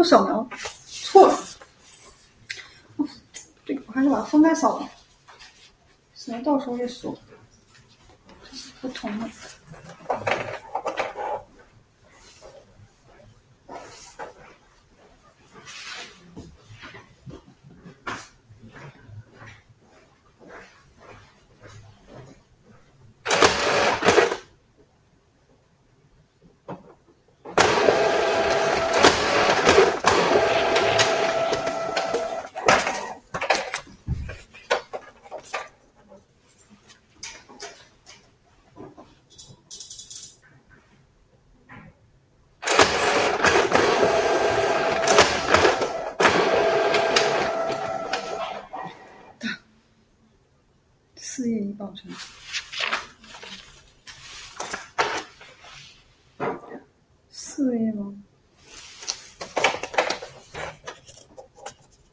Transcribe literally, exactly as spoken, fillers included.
扫描错了。这个我还是把它分开扫了，省得到时候再说。这是不同的。四页已保存。四页吗？